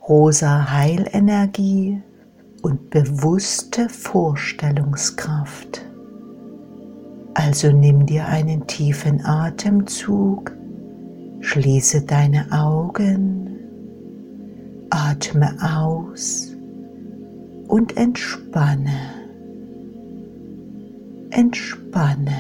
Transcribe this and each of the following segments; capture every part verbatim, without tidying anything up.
rosa Heilenergie und bewusste Vorstellungskraft. Also nimm dir einen tiefen Atemzug, schließe deine Augen, atme aus und entspanne. Entspanne.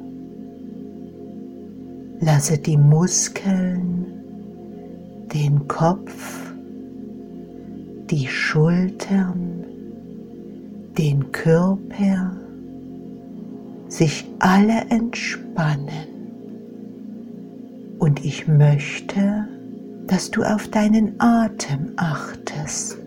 Lasse die Muskeln, den Kopf, die Schultern, den Körper sich alle entspannen. Und ich möchte, dass du auf deinen Atem achtest.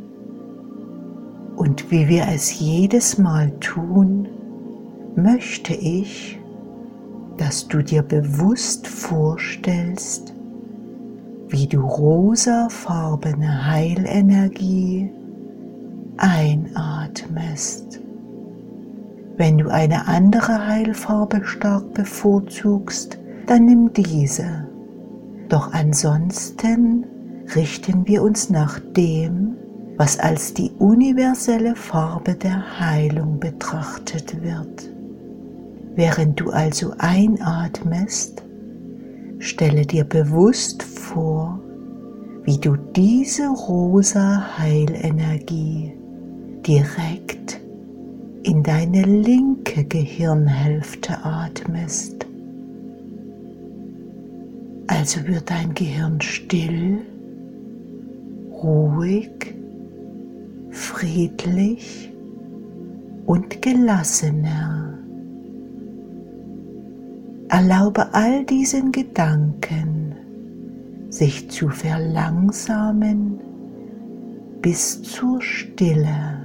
Und wie wir es jedes Mal tun, möchte ich, dass du dir bewusst vorstellst, wie du rosafarbene Heilenergie einatmest. Wenn du eine andere Heilfarbe stark bevorzugst, dann nimm diese. Doch ansonsten richten wir uns nach dem, was als die universelle Farbe der Heilung betrachtet wird. Während du also einatmest, stelle dir bewusst vor, wie du diese rosa Heilenergie direkt in deine linke Gehirnhälfte atmest. Also wird dein Gehirn still, ruhig, friedlich und gelassener. Erlaube all diesen Gedanken, sich zu verlangsamen bis zur Stille.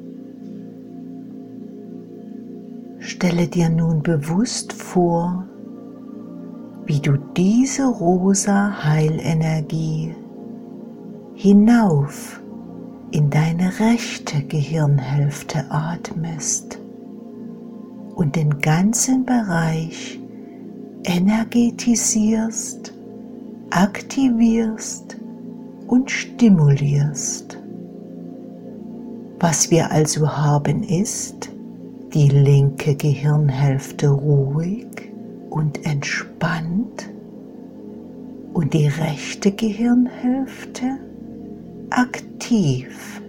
Stelle dir nun bewusst vor, wie du diese rosa Heilenergie hinauf in deine rechte Gehirnhälfte atmest und den ganzen Bereich energetisierst, aktivierst und stimulierst. Was wir also haben ist die linke Gehirnhälfte ruhig und entspannt und die rechte Gehirnhälfte aktiv.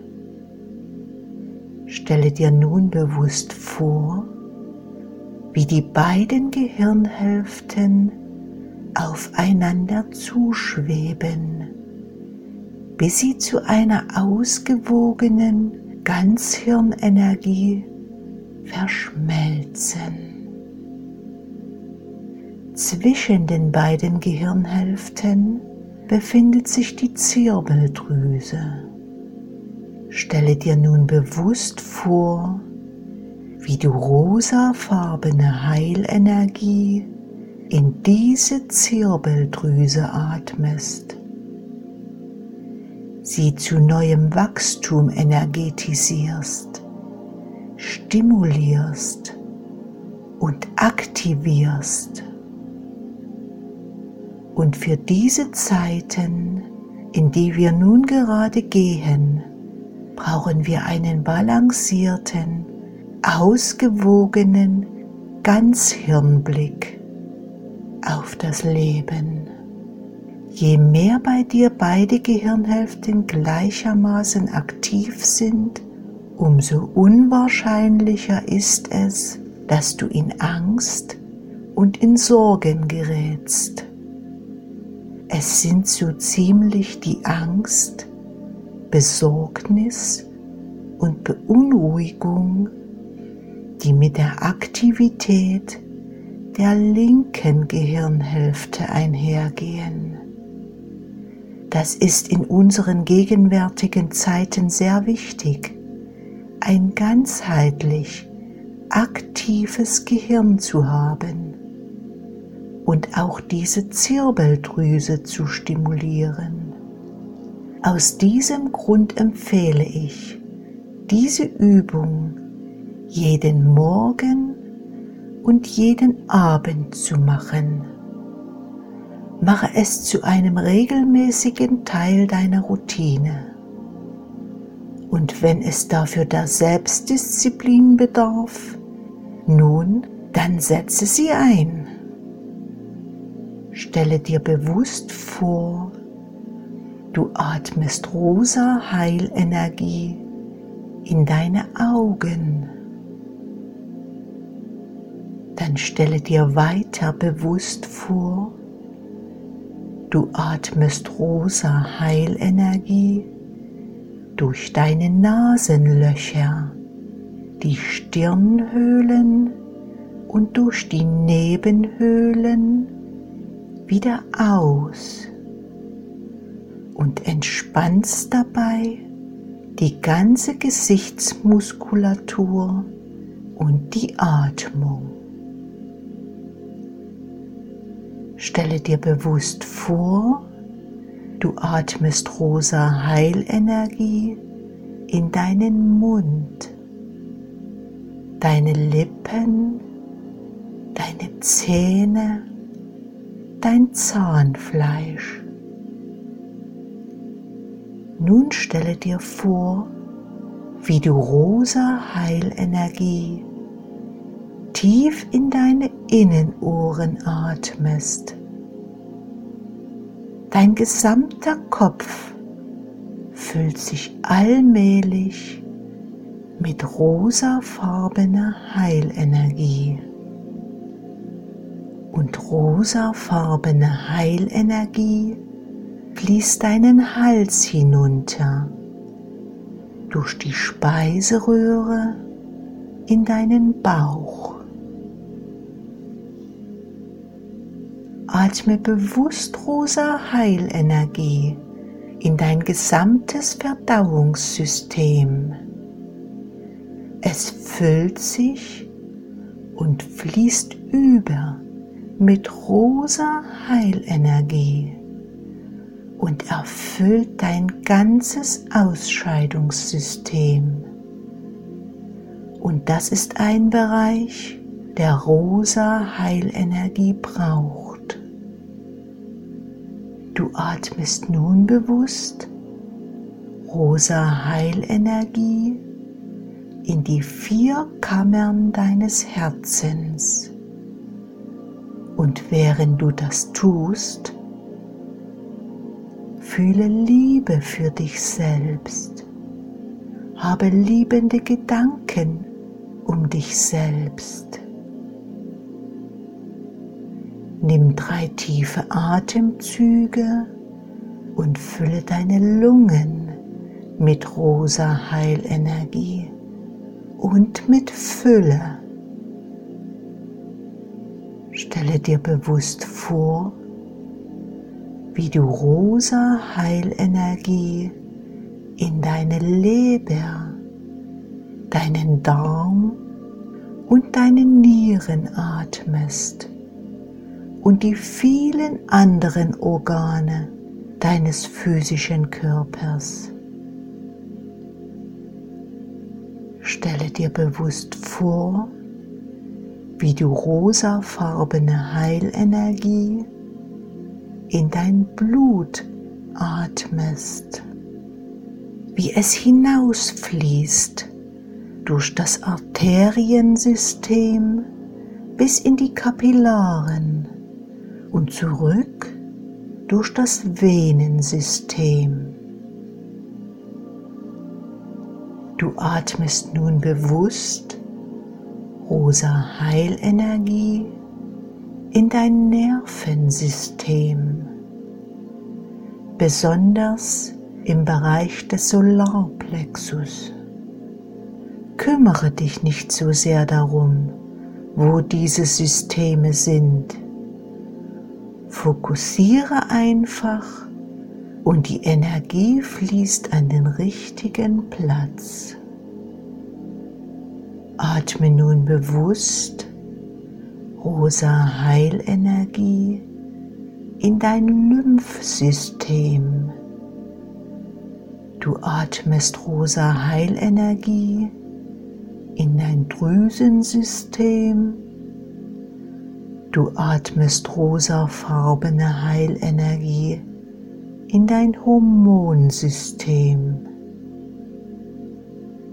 Stelle dir nun bewusst vor, wie die beiden Gehirnhälften aufeinander zuschweben, bis sie zu einer ausgewogenen Ganzhirnenergie verschmelzen. Zwischen den beiden Gehirnhälften befindet sich die Zirbeldrüse. Stelle dir nun bewusst vor, wie du rosafarbene Heilenergie in diese Zirbeldrüse atmest, sie zu neuem Wachstum energetisierst, stimulierst und aktivierst. Und für diese Zeiten, in die wir nun gerade gehen, brauchen wir einen balancierten, ausgewogenen Ganzhirnblick auf das Leben. Je mehr bei dir beide Gehirnhälften gleichermaßen aktiv sind, umso unwahrscheinlicher ist es, dass du in Angst und in Sorgen gerätst. Es sind so ziemlich die Angst, Besorgnis und Beunruhigung, die mit der Aktivität der linken Gehirnhälfte einhergehen. Das ist in unseren gegenwärtigen Zeiten sehr wichtig, ein ganzheitlich aktives Gehirn zu haben und auch diese Zirbeldrüse zu stimulieren. Aus diesem Grund empfehle ich, diese Übung jeden Morgen und jeden Abend zu machen. Mache es zu einem regelmäßigen Teil deiner Routine. Und wenn es dafür der Selbstdisziplin bedarf, nun, dann setze sie ein. Stelle dir bewusst vor, du atmest rosa Heilenergie in deine Augen. Dann stelle dir weiter bewusst vor, du atmest rosa Heilenergie durch deine Nasenlöcher, die Stirnhöhlen und durch die Nebenhöhlen wieder aus und entspannst dabei die ganze Gesichtsmuskulatur und die Atmung. Stelle dir bewusst vor, du atmest rosa Heilenergie in deinen Mund, deine Lippen, deine Zähne, dein Zahnfleisch. Nun stelle dir vor, wie du rosa Heilenergie tief in deine Innenohren atmest. Dein gesamter Kopf füllt sich allmählich mit rosafarbener Heilenergie. Und rosafarbene Heilenergie fließt deinen Hals hinunter, durch die Speiseröhre in deinen Bauch. Atme bewusst rosa Heilenergie in dein gesamtes Verdauungssystem. Es füllt sich und fließt über mit rosa Heilenergie und erfüllt dein ganzes Ausscheidungssystem. Und das ist ein Bereich, der rosa Heilenergie braucht. Du atmest nun bewusst rosa Heilenergie in die vier Kammern deines Herzens. Und während du das tust, fühle Liebe für dich selbst. Habe liebende Gedanken um dich selbst. Nimm drei tiefe Atemzüge und fülle deine Lungen mit rosa Heilenergie und mit Fülle. Stelle dir bewusst vor, wie du rosa Heilenergie in deine Leber, deinen Darm und deine Nieren atmest und die vielen anderen Organe deines physischen Körpers. Stelle dir bewusst vor, wie du rosafarbene Heilenergie in dein Blut atmest, wie es hinausfließt durch das Arteriensystem bis in die Kapillaren und zurück durch das Venensystem. Du atmest nun bewusst rosa Heilenergie in dein Nervensystem, besonders im Bereich des Solarplexus. Kümmere dich nicht so sehr darum, wo diese Systeme sind. Fokussiere einfach und die Energie fließt an den richtigen Platz. Atme nun bewusst rosa Heilenergie in dein Lymphsystem. Du atmest rosa Heilenergie in dein Drüsensystem. Du atmest rosafarbene Heilenergie in dein Hormonsystem.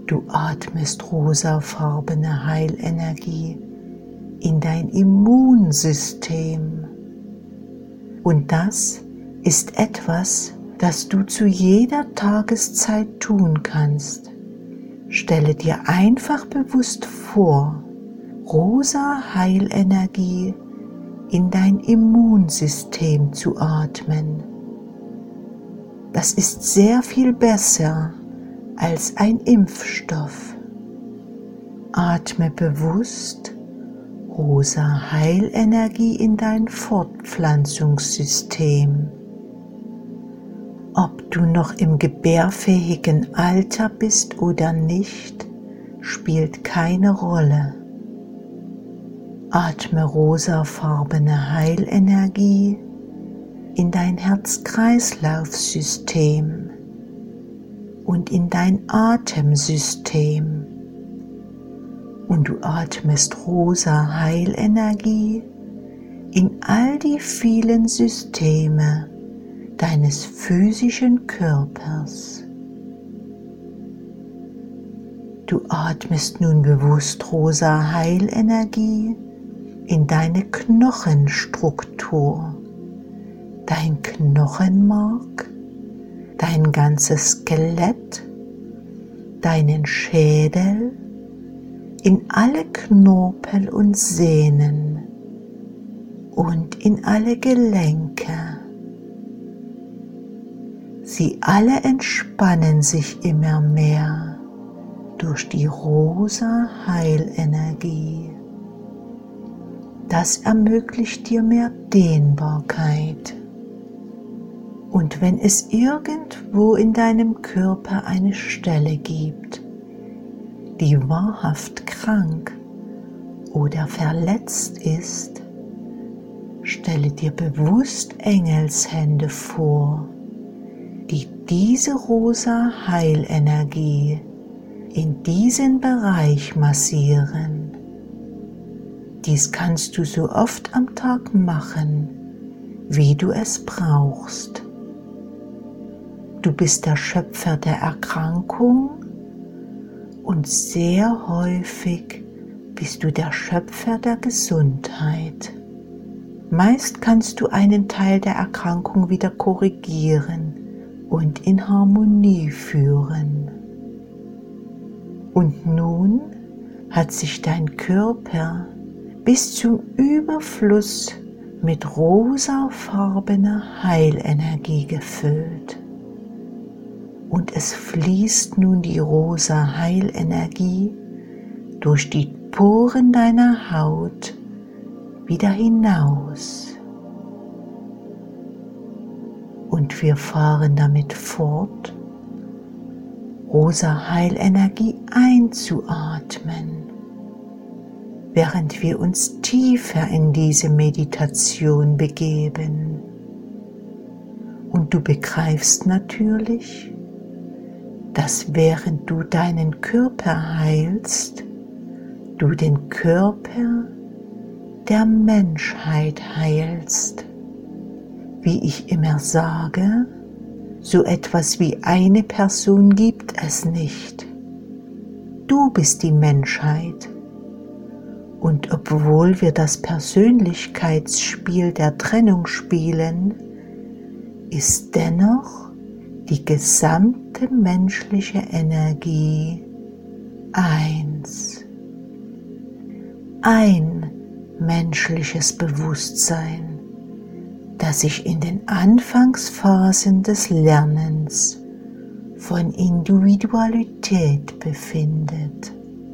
Du atmest rosafarbene Heilenergie in dein Immunsystem. Und das ist etwas, das du zu jeder Tageszeit tun kannst. Stelle dir einfach bewusst vor, rosa Heilenergie in dein Immunsystem zu atmen. Das ist sehr viel besser als ein Impfstoff. Atme bewusst rosa Heilenergie in dein Fortpflanzungssystem. Ob du noch im gebärfähigen Alter bist oder nicht, spielt keine Rolle. Atme rosafarbene Heilenergie in dein Herz-Kreislauf-System und in dein Atemsystem. Und du atmest rosa Heilenergie in all die vielen Systeme deines physischen Körpers. Du atmest nun bewusst rosa Heilenergie in deine Knochenstruktur, dein Knochenmark, dein ganzes Skelett, deinen Schädel, in alle Knorpel und Sehnen und in alle Gelenke. Sie alle entspannen sich immer mehr durch die rosa Heilenergie. Das ermöglicht dir mehr Dehnbarkeit. Und wenn es irgendwo in deinem Körper eine Stelle gibt, die wahrhaft krank oder verletzt ist, stelle dir bewusst Engelshände vor, die diese rosa Heilenergie in diesen Bereich massieren. Dies kannst du so oft am Tag machen, wie du es brauchst. Du bist der Schöpfer der Erkrankung und sehr häufig bist du der Schöpfer der Gesundheit. Meist kannst du einen Teil der Erkrankung wieder korrigieren und in Harmonie führen. Und nun hat sich dein Körper bis zum Überfluss mit rosafarbener Heilenergie gefüllt. Und es fließt nun die rosa Heilenergie durch die Poren deiner Haut wieder hinaus. Und wir fahren damit fort, rosa Heilenergie einzuatmen, während wir uns tiefer in diese Meditation begeben. Und du begreifst natürlich, dass während du deinen Körper heilst, du den Körper der Menschheit heilst. Wie ich immer sage, so etwas wie eine Person gibt es nicht. Du bist die Menschheit. Und obwohl wir das Persönlichkeitsspiel der Trennung spielen, ist dennoch die gesamte menschliche Energie eins. Ein menschliches Bewusstsein, das sich in den Anfangsphasen des Lernens von Individualität befindet.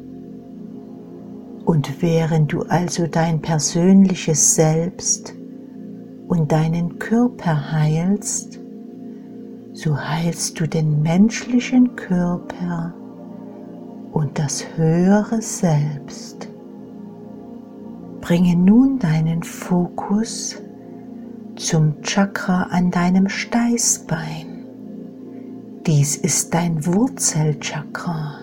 Und während du also dein persönliches Selbst und deinen Körper heilst, so heilst du den menschlichen Körper und das höhere Selbst. Bringe nun deinen Fokus zum Chakra an deinem Steißbein. Dies ist dein Wurzelchakra,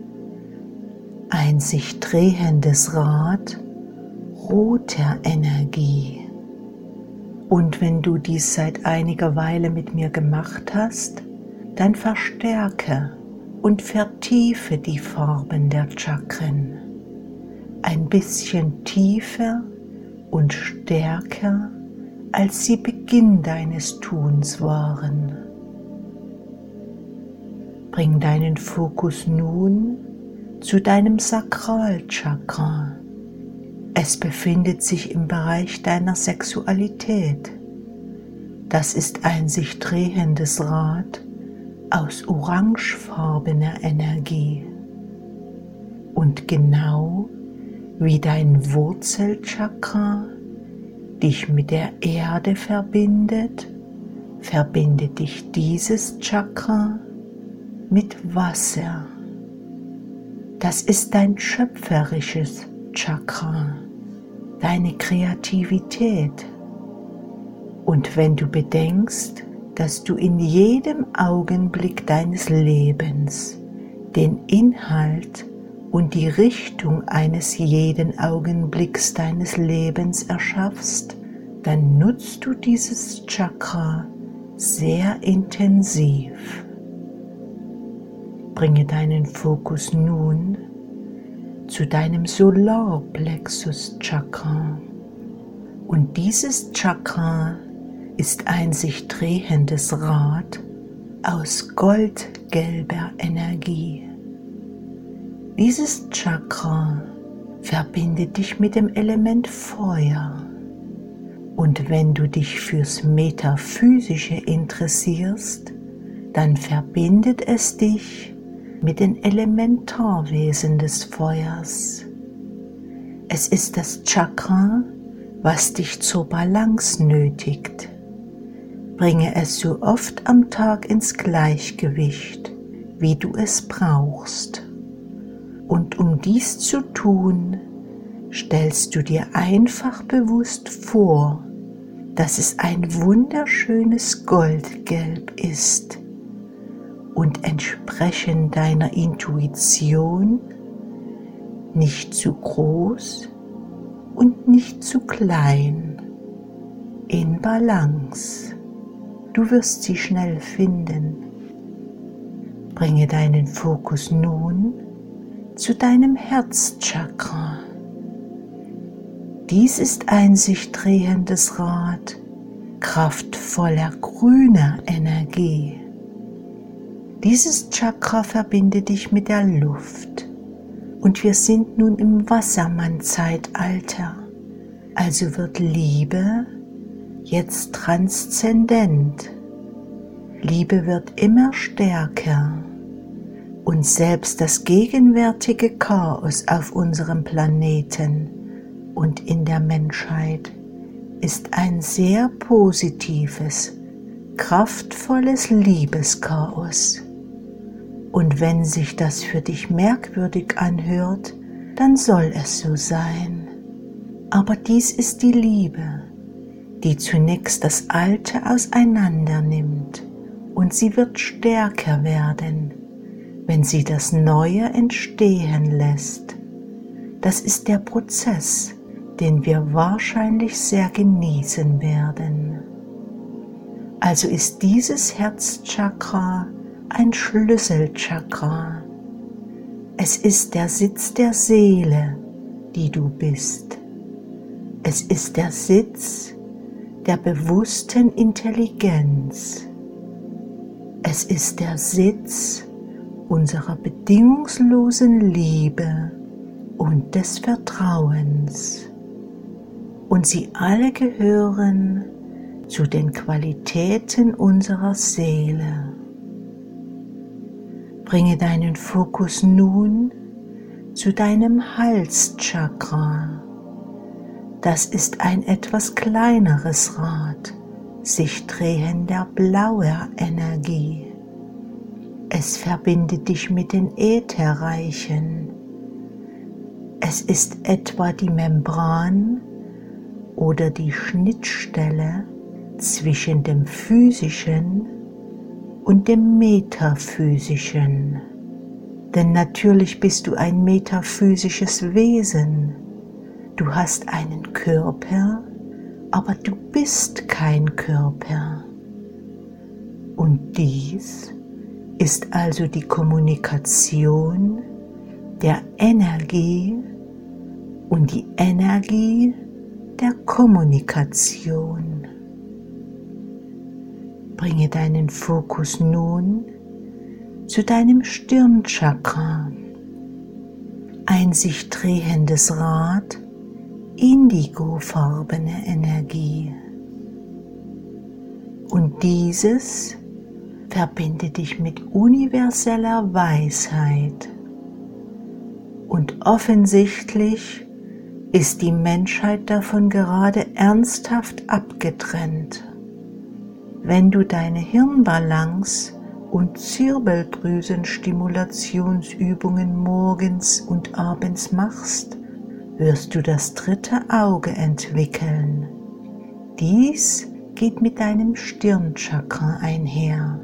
ein sich drehendes Rad roter Energie. Und wenn du dies seit einiger Weile mit mir gemacht hast, dann verstärke und vertiefe die Farben der Chakren. Ein bisschen tiefer und stärker, als sie Beginn deines Tuns waren. Bring deinen Fokus nun zu deinem Sakralchakra. Es befindet sich im Bereich deiner Sexualität. Das ist ein sich drehendes Rad aus orangefarbener Energie. Und genau wie dein Wurzelchakra dich mit der Erde verbindet, verbindet dich dieses Chakra mit Wasser. Das ist dein schöpferisches Chakra, deine Kreativität. Und wenn du bedenkst, dass du in jedem Augenblick deines Lebens den Inhalt und die Richtung eines jeden Augenblicks deines Lebens erschaffst, dann nutzt du dieses Chakra sehr intensiv. Bringe deinen Fokus nun zu deinem Solarplexus-Chakra. Und dieses Chakra ist ein sich drehendes Rad aus goldgelber Energie. Dieses Chakra verbindet dich mit dem Element Feuer. Und wenn du dich fürs Metaphysische interessierst, dann verbindet es dich mit den Elementarwesen des Feuers. Es ist das Chakra, was dich zur Balance nötigt. Bringe es so oft am Tag ins Gleichgewicht, wie du es brauchst. Und um dies zu tun, stellst du dir einfach bewusst vor, dass es ein wunderschönes Goldgelb ist und entsprechend deiner Intuition nicht zu groß und nicht zu klein, in Balance. Du wirst sie schnell finden. Bringe deinen Fokus nun zu deinem Herzchakra. Dies ist ein sich drehendes Rad kraftvoller grüner Energie. Dieses Chakra verbindet dich mit der Luft und wir sind nun im Wassermann-Zeitalter, also wird Liebe jetzt transzendent. Liebe wird immer stärker und selbst das gegenwärtige Chaos auf unserem Planeten und in der Menschheit ist ein sehr positives, kraftvolles Liebeschaos. Und wenn sich das für dich merkwürdig anhört, dann soll es so sein. Aber dies ist die Liebe, die zunächst das Alte auseinander nimmt, und sie wird stärker werden, wenn sie das Neue entstehen lässt. Das ist der Prozess, den wir wahrscheinlich sehr genießen werden. Also ist dieses Herzchakra ein Schlüsselchakra. Es ist der Sitz der Seele, die du bist. Es ist der Sitz der bewussten Intelligenz. Es ist der Sitz unserer bedingungslosen Liebe und des Vertrauens. Und sie alle gehören zu den Qualitäten unserer Seele. Bringe deinen Fokus nun zu deinem Halschakra. Das ist ein etwas kleineres Rad, sich drehender blauer Energie. Es verbindet dich mit den Ätherreichen. Es ist etwa die Membran oder die Schnittstelle zwischen dem Physischen und dem Metaphysischen. Denn natürlich bist du ein metaphysisches Wesen. Du hast einen Körper, aber du bist kein Körper. Und dies ist also die Kommunikation der Energie und die Energie der Kommunikation. Bringe deinen Fokus nun zu deinem Stirnchakra, ein sich drehendes Rad, indigofarbene Energie. Und dieses verbindet dich mit universeller Weisheit. Und offensichtlich ist die Menschheit davon gerade ernsthaft abgetrennt. Wenn du deine Hirnbalance und Zirbeldrüsenstimulationsübungen morgens und abends machst, wirst du das dritte Auge entwickeln. Dies geht mit deinem Stirnchakra einher.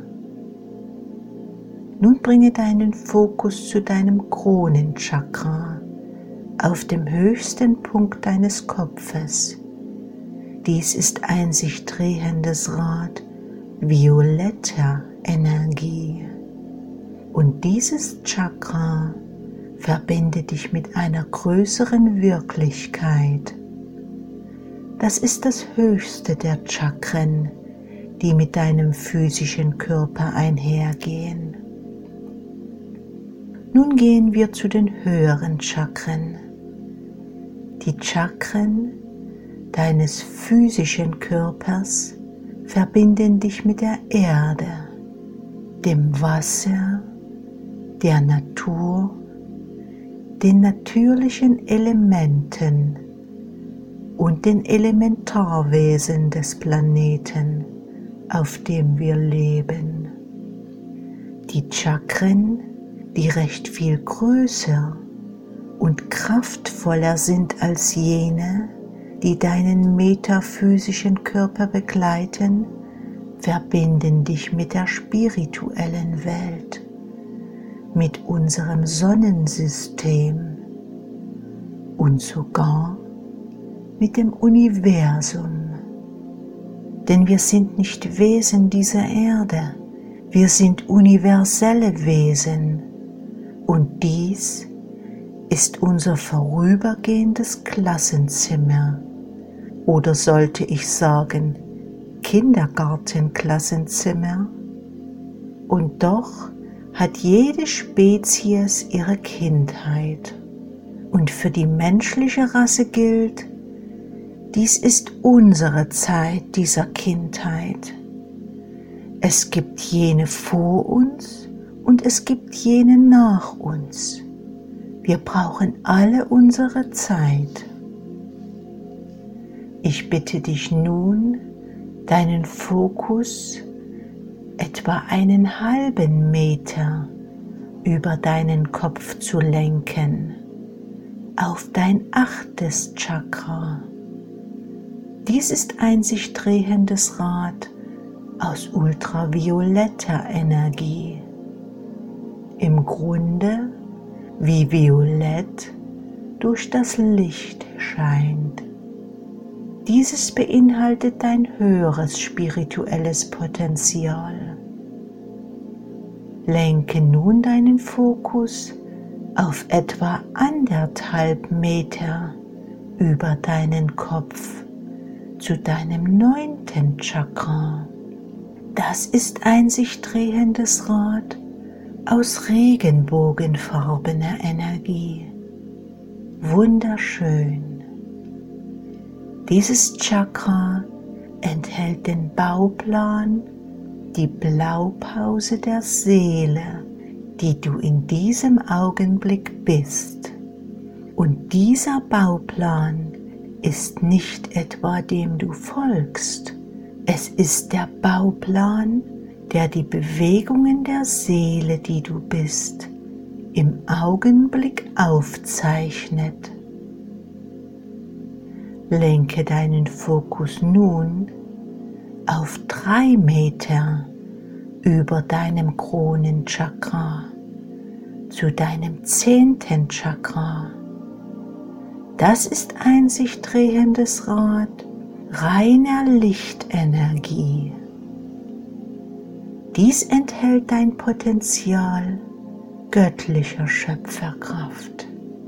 Nun bringe deinen Fokus zu deinem Kronenchakra, auf dem höchsten Punkt deines Kopfes. Dies ist ein sich drehendes Rad violetter Energie. Und dieses Chakra verbindet dich mit einer größeren Wirklichkeit. Das ist das höchste der Chakren, die mit deinem physischen Körper einhergehen. Nun gehen wir zu den höheren Chakren. Die Chakren deines physischen Körpers verbinden dich mit der Erde, dem Wasser, der Natur, den natürlichen Elementen und den Elementarwesen des Planeten, auf dem wir leben. Die Chakren, die recht viel größer und kraftvoller sind als jene, die deinen metaphysischen Körper begleiten, verbinden dich mit der spirituellen Welt, mit unserem Sonnensystem und sogar mit dem Universum. Denn wir sind nicht Wesen dieser Erde, wir sind universelle Wesen und dies ist unser vorübergehendes Klassenzimmer. Oder sollte ich sagen, Kindergartenklassenzimmer? Und doch hat jede Spezies ihre Kindheit. Und für die menschliche Rasse gilt, dies ist unsere Zeit dieser Kindheit. Es gibt jene vor uns und es gibt jene nach uns. Wir brauchen alle unsere Zeit. Ich bitte dich nun, deinen Fokus etwa einen halben Meter über deinen Kopf zu lenken, auf dein achtes Chakra. Dies ist ein sich drehendes Rad aus ultravioletter Energie. Im Grunde wie violett durch das Licht scheint. Dieses beinhaltet dein höheres spirituelles Potenzial. Lenke nun deinen Fokus auf etwa anderthalb Meter über deinen Kopf zu deinem neunten Chakra. Das ist ein sich drehendes Rad aus regenbogenfarbener Energie. Wunderschön. Dieses Chakra enthält den Bauplan, die Blaupause der Seele, die du in diesem Augenblick bist. Und dieser Bauplan ist nicht etwa dem du folgst. Es ist der Bauplan, der die Bewegungen der Seele, die du bist, im Augenblick aufzeichnet. Lenke deinen Fokus nun auf drei Meter über deinem Kronenchakra zu deinem zehnten Chakra. Das ist ein sich drehendes Rad reiner Lichtenergie. Dies enthält dein Potenzial göttlicher Schöpferkraft.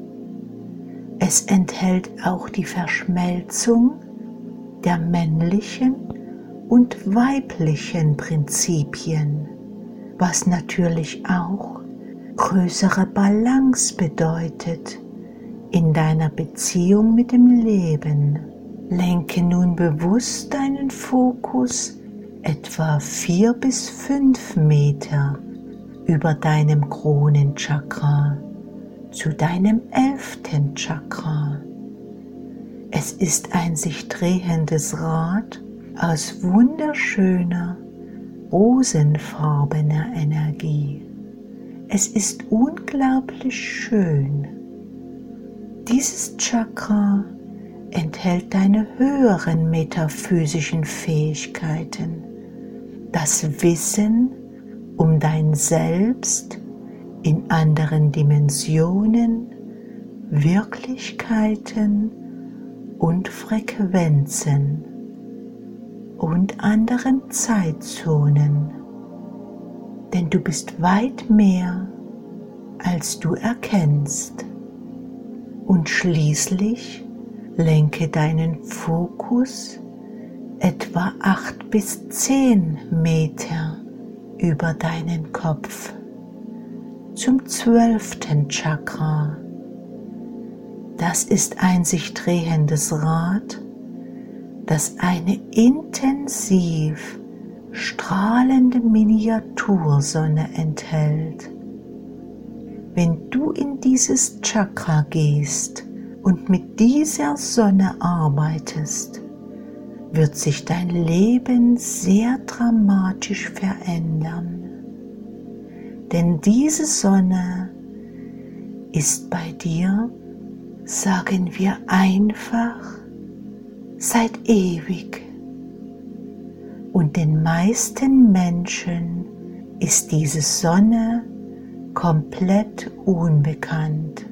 Es enthält auch die Verschmelzung der männlichen und weiblichen Prinzipien, was natürlich auch größere Balance bedeutet in deiner Beziehung mit dem Leben. Lenke nun bewusst deinen Fokus etwa vier bis fünf Meter über deinem Kronenchakra zu deinem elften Chakra. Es ist ein sich drehendes Rad aus wunderschöner, rosenfarbener Energie. Es ist unglaublich schön. Dieses Chakra enthält deine höheren metaphysischen Fähigkeiten, das Wissen um dein Selbst in anderen Dimensionen, Wirklichkeiten und Frequenzen und anderen Zeitzonen, denn du bist weit mehr, als du erkennst. Und schließlich lenke deinen Fokus etwa acht bis zehn Meter über deinen Kopf zum zwölften Chakra. Das ist ein sich drehendes Rad, das eine intensiv strahlende Miniatursonne enthält. Wenn du in dieses Chakra gehst und mit dieser Sonne arbeitest, wird sich dein Leben sehr dramatisch verändern. Denn diese Sonne ist bei dir, sagen wir einfach, seit ewig. Und den meisten Menschen ist diese Sonne komplett unbekannt.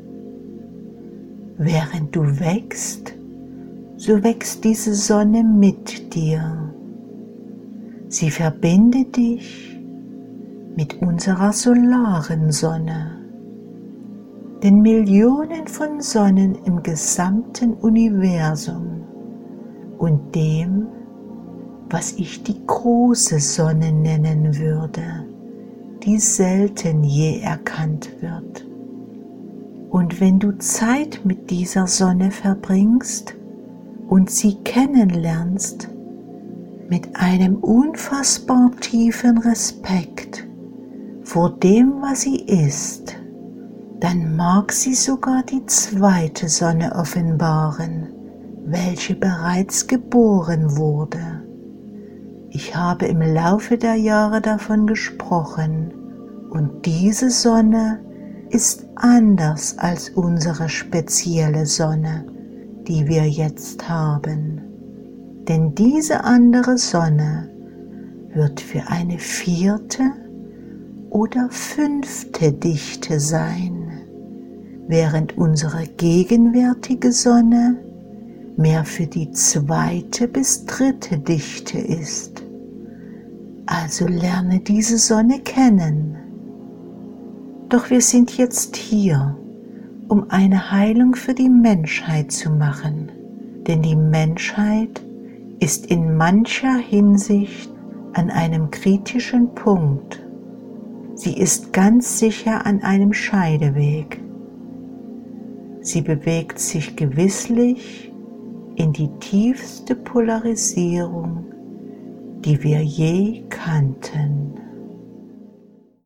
Während du wächst, so wächst diese Sonne mit dir. Sie verbindet dich mit unserer solaren Sonne, den Millionen von Sonnen im gesamten Universum und dem, was ich die große Sonne nennen würde, die selten je erkannt wird. Und wenn du Zeit mit dieser Sonne verbringst und sie kennenlernst, mit einem unfassbar tiefen Respekt vor dem, was sie ist, dann mag sie sogar die zweite Sonne offenbaren, welche bereits geboren wurde. Ich habe im Laufe der Jahre davon gesprochen, und diese Sonne ist anders als unsere spezielle Sonne, die wir jetzt haben. Denn diese andere Sonne wird für eine vierte oder fünfte Dichte sein, während unsere gegenwärtige Sonne mehr für die zweite bis dritte Dichte ist. Also lerne diese Sonne kennen. Doch wir sind jetzt hier, um eine Heilung für die Menschheit zu machen, denn die Menschheit ist in mancher Hinsicht an einem kritischen Punkt. Sie ist ganz sicher an einem Scheideweg. Sie bewegt sich gewisslich in die tiefste Polarisierung, die wir je kannten.